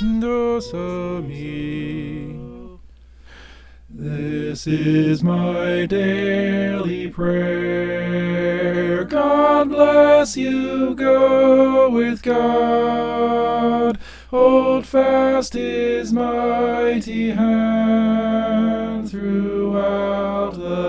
Dosami. This is my daily prayer. God bless you, go with God. Hold fast his mighty hand throughout the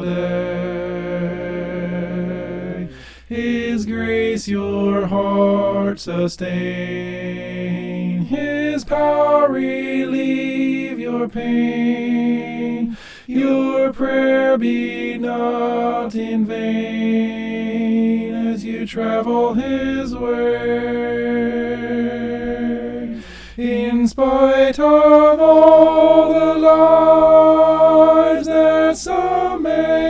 day. His grace your heart sustain. His power relieve your pain. Your prayer be not in vain as you travel his way. In spite of all the lies that some may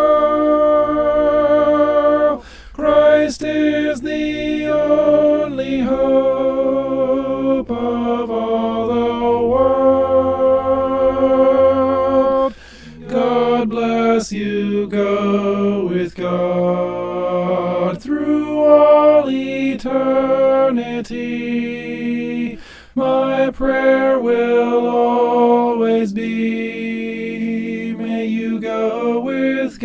hurl, Christ is the only hope of all the world. God bless you, go with God through all eternity. My prayer will always be, may you go with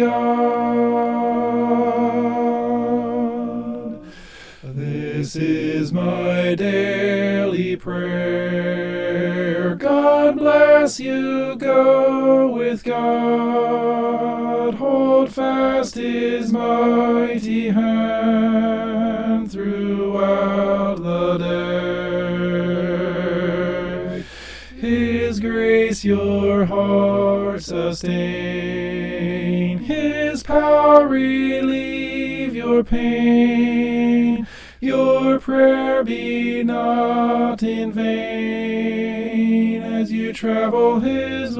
God. This is my daily prayer. God bless you, go with God. Hold fast his mighty hand throughout the day. His grace your heart sustain. His power relieve your pain. Your prayer be not in vain as you travel his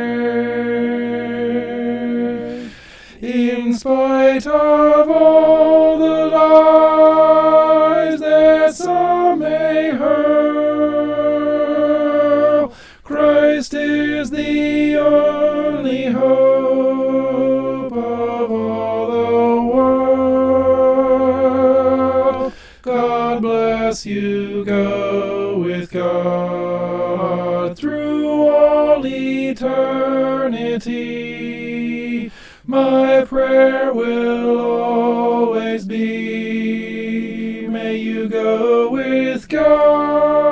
way. In spite of all the lies that some may hurl, Christ is the only hope of all the world. God bless you, go with God through all eternity. My prayer will always be, may you go with God.